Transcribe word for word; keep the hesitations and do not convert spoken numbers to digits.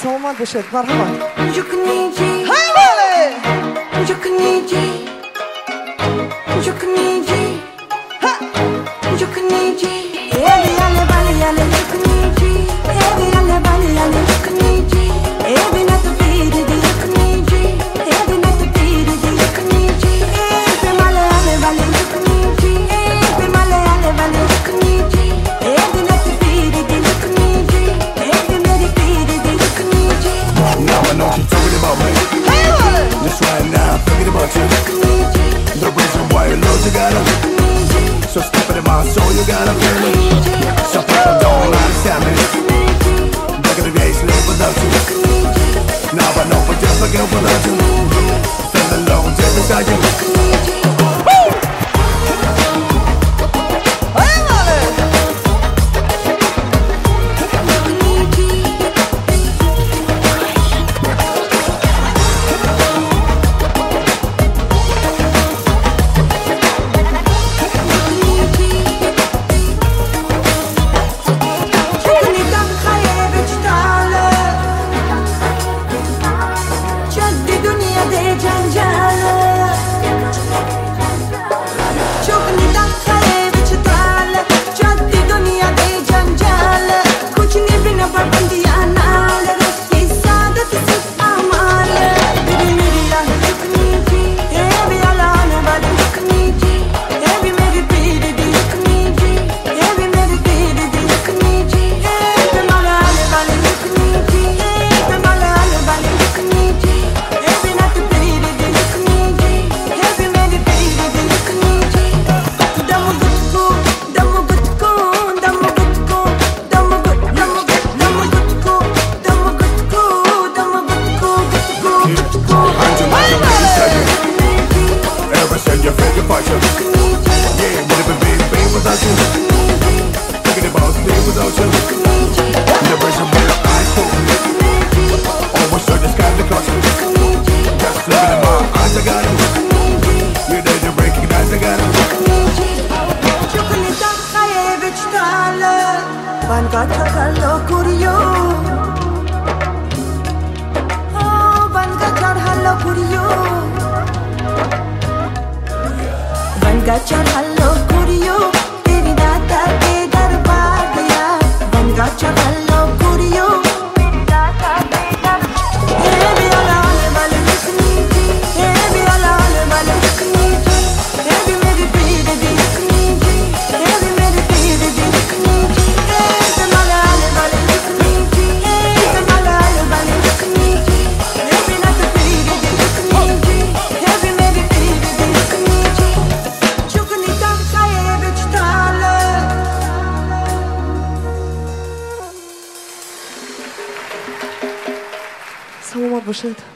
صومال بشير مرحبا. جكنيجي هاي والي جكنيجي جكنيجي ها جكنيجي يالي يالي بالي يالي جكنيجي يالي يالي بالي يالي جكنيجي يالي نتبيدي دي جكنيجي يالي نتبيدي دي جكنيجي في مالي يالي بالي جكنيجي في مالي يالي بالي جكنيجي يالي نتبيدي دي جكنيجي يالي ميري بيدي دي جكنيجي. Now I know she's talking about me. هاي والي That's right now I'm thinking about you. The reason why you love you gotta. So step in my soul you gotta feel me. Some people don't understand me. Back in the days live without you. Now I know but just forget without you. Feel alone deep inside you. هاي والي Bangacha hallo kuriyo oh bangacha hallo kuriyo bangacha hallo kuriyo teri data ke darbar gaya bangacha hallo kuriyo teri data ke darbar ye bhi alane wale jukniji ye bhi alane wale jukniji ye bhi meri peed di jukniji ye bhi meri peed di jukniji. صومال بشير